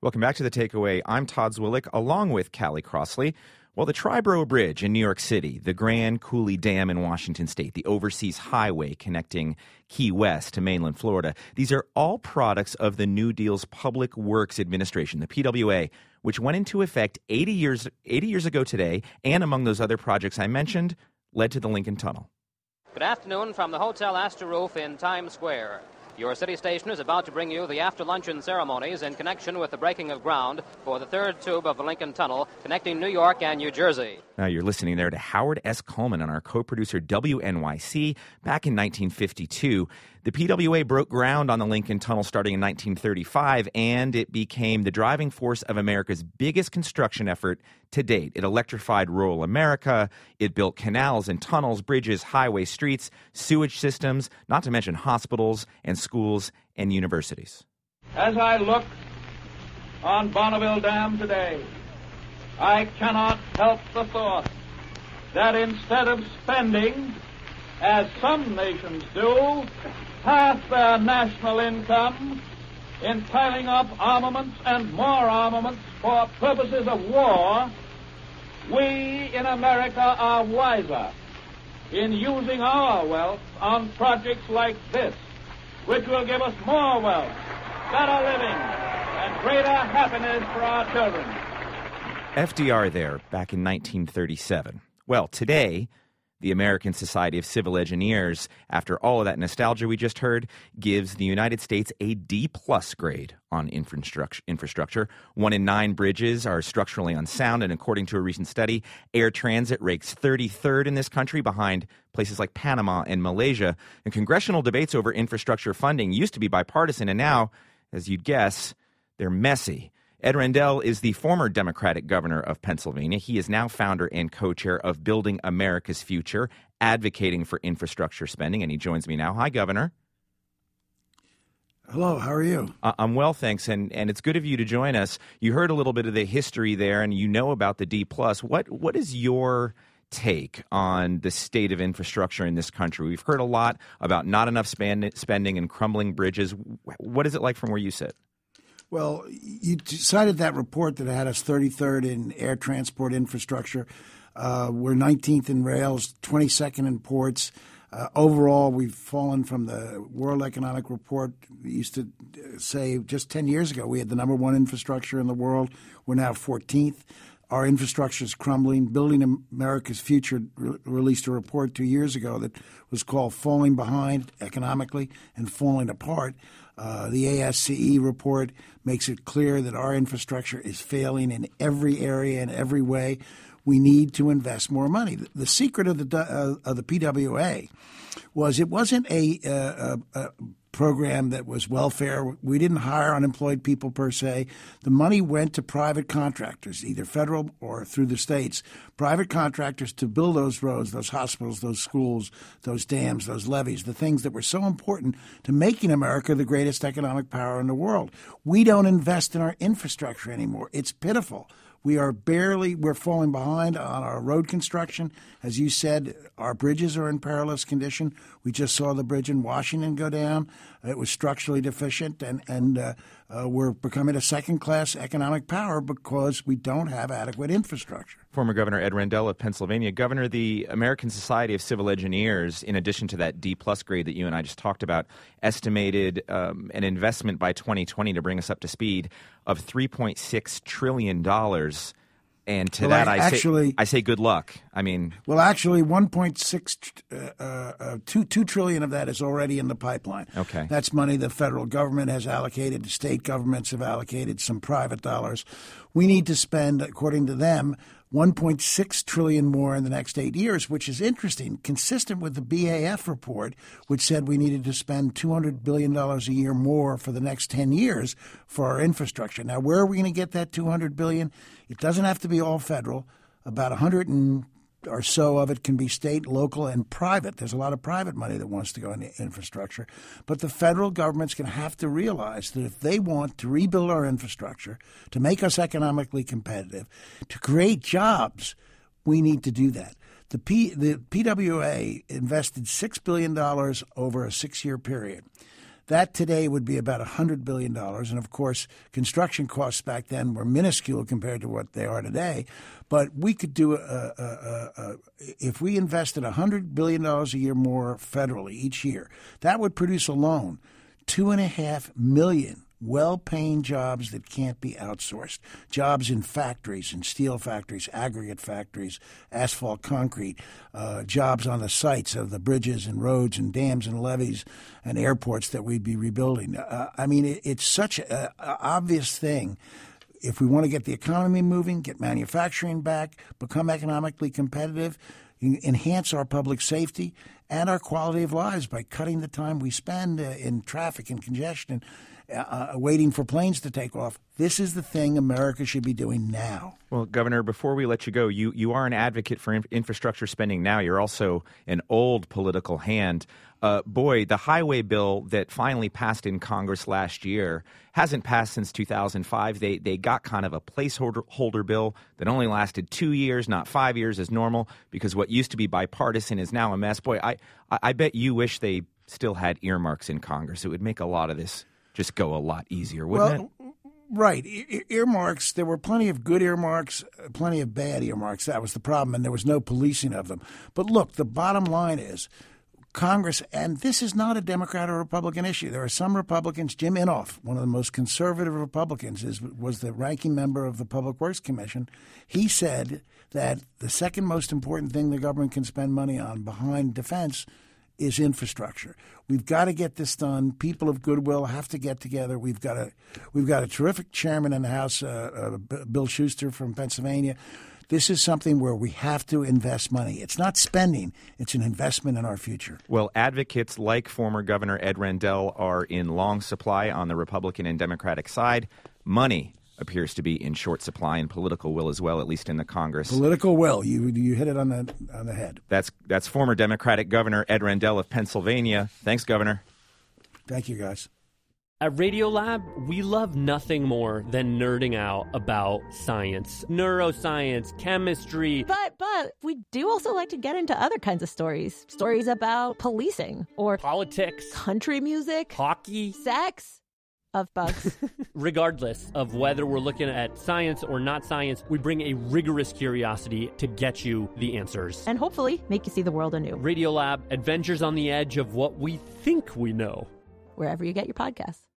Welcome back to The Takeaway. I'm Todd Zwillich, along with Callie Crossley. Well, the Triborough Bridge in New York City, the Grand Coulee Dam in Washington State, the overseas highway connecting Key West to mainland Florida, these are all products of the New Deal's Public Works Administration, the PWA, which went into effect 80 years ago today, and among those other projects I mentioned, led to the Lincoln Tunnel. Good afternoon from the Hotel Astor Roof in Times Square. Your city station is about to bring you the after-luncheon ceremonies in connection with the breaking of ground for the third tube of the Lincoln Tunnel connecting New York and New Jersey. Now you're listening there to Howard S. Coleman on our co-producer WNYC back in 1952. The PWA broke ground on the Lincoln Tunnel starting in 1935, and it became the driving force of America's biggest construction effort to date. It electrified rural America. It built canals and tunnels, bridges, highways, streets, sewage systems, not to mention hospitals and schools and universities. As I look on Bonneville Dam today, I cannot help the thought that instead of spending, as some nations do, half their national income in piling up armaments and more armaments for purposes of war, we in America are wiser in using our wealth on projects like this, which will give us more wealth, better living, and greater happiness for our children. FDR there back in 1937. Well, today, the American Society of Civil Engineers, after all of that nostalgia we just heard, gives the United States a D-plus grade on infrastructure. 1 in 9 bridges are structurally unsound, and according to a recent study, air transit ranks 33rd in this country behind places like Panama and Malaysia. And congressional debates over infrastructure funding used to be bipartisan, and now, as you'd guess, they're messy. Ed Rendell is the former Democratic governor of Pennsylvania. He is now founder and co-chair of Building America's Future, advocating for infrastructure spending, and he joins me now. Hi, Governor. Hello, how are you? I'm well, thanks, and it's good of you to join us. You heard a little bit of the history there, and you know about the D+. What is your take on the state of infrastructure in this country? We've heard a lot about not enough spending and crumbling bridges. What is it like from where you sit? Well, you cited that report that had us 33rd in air transport infrastructure. We're 19th in rails, 22nd in ports. Overall, we've fallen from the World Economic Report. We used to say just 10 years ago we had the number 1 infrastructure in the world. We're now 14th. Our infrastructure is crumbling. Building America's Future released a report 2 years ago that was called Falling Behind Economically and Falling Apart. The ASCE report makes it clear that our infrastructure is failing in every area and every way. We need to invest more money. The secret of the PWA was it wasn't a program that was welfare. We didn't hire unemployed people per se. The money went to private contractors, either federal or through the states, private contractors to build those roads, those hospitals, those schools, those dams, those levees, the things that were so important to making America the greatest economic power in the world. We don't invest in our infrastructure anymore. It's pitiful. We're falling behind on our road construction. As you said, our bridges are in perilous condition. We just saw the bridge in Washington go down. It was structurally deficient, and we're becoming a second-class economic power because we don't have adequate infrastructure. Former Governor Ed Rendell of Pennsylvania. Governor, the American Society of Civil Engineers, in addition to that D-plus grade that you and I just talked about, estimated an investment by 2020 to bring us up to speed of $3.6 trillion. And to that, I say good luck. I mean, well, actually, 2 trillion of that is already in the pipeline. Okay, that's money the federal government has allocated, the state governments have allocated, some private dollars. We need to spend, according to them, 1.6 trillion more in the next 8 years, which is interesting, consistent with the BAF report, which said we needed to spend $200 billion a year more for the next 10 years for our infrastructure. Now, where are we going to get that $200 billion? It doesn't have to be all federal. About 100 or so of it can be state, local, and private. There's a lot of private money that wants to go into infrastructure. But the federal government's going to have to realize that if they want to rebuild our infrastructure, to make us economically competitive, to create jobs, we need to do that. The PWA invested $6 billion over a 6-year period. That today would be about $100 billion. And, of course, construction costs back then were minuscule compared to what they are today. But we could do if we invested $100 billion a year more federally each year, that would produce alone 2.5 million well-paying jobs that can't be outsourced, jobs in factories, in steel factories, aggregate factories, asphalt concrete, jobs on the sites of the bridges and roads and dams and levees and airports that we'd be rebuilding. It's such an obvious thing. If we want to get the economy moving, get manufacturing back, become economically competitive, enhance our public safety and our quality of lives by cutting the time we spend in traffic and congestion, waiting for planes to take off. This is the thing America should be doing now. Well, Governor, before we let you go, you are an advocate for infrastructure spending now. You're also an old political hand. The highway bill that finally passed in Congress last year hasn't passed since 2005. They got kind of a placeholder bill that only lasted 2 years, not 5 years as normal, because what used to be bipartisan is now a mess. Boy, I bet you wish they still had earmarks in Congress. It would make a lot of this just go a lot easier, wouldn't it? Right. Earmarks, there were plenty of good earmarks, plenty of bad earmarks. That was the problem, and there was no policing of them. But look, the bottom line is Congress, and this is not a Democrat or Republican issue. There are some Republicans. Jim Inhofe, one of the most conservative Republicans, was the ranking member of the Public Works Commission. He said that the second most important thing the government can spend money on behind defense is infrastructure. We've got to get this done. People of goodwill have to get together. We've got a terrific chairman in the House, Bill Schuster from Pennsylvania. This is something where we have to invest money. It's not spending. It's an investment in our future. Well, advocates like former Governor Ed Rendell are in long supply on the Republican and Democratic side. Money appears to be in short supply, and political will as well, at least in the Congress. Political will. You hit it on the head. That's former Democratic Governor Ed Rendell of Pennsylvania. Thanks, Governor. Thank you, guys. At Radiolab, we love nothing more than nerding out about science, neuroscience, chemistry. But we do also like to get into other kinds of stories. Stories about policing or politics, country music, hockey, sex. Of bugs. Regardless of whether we're looking at science or not science, we bring a rigorous curiosity to get you the answers. And hopefully make you see the world anew. Radiolab, adventures on the edge of what we think we know. Wherever you get your podcasts.